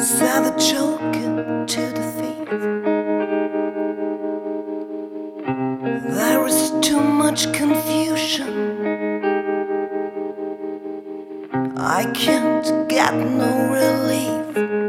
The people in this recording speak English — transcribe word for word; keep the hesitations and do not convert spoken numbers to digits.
Said the joker to the thief. There is too much confusion. I can't get no relief.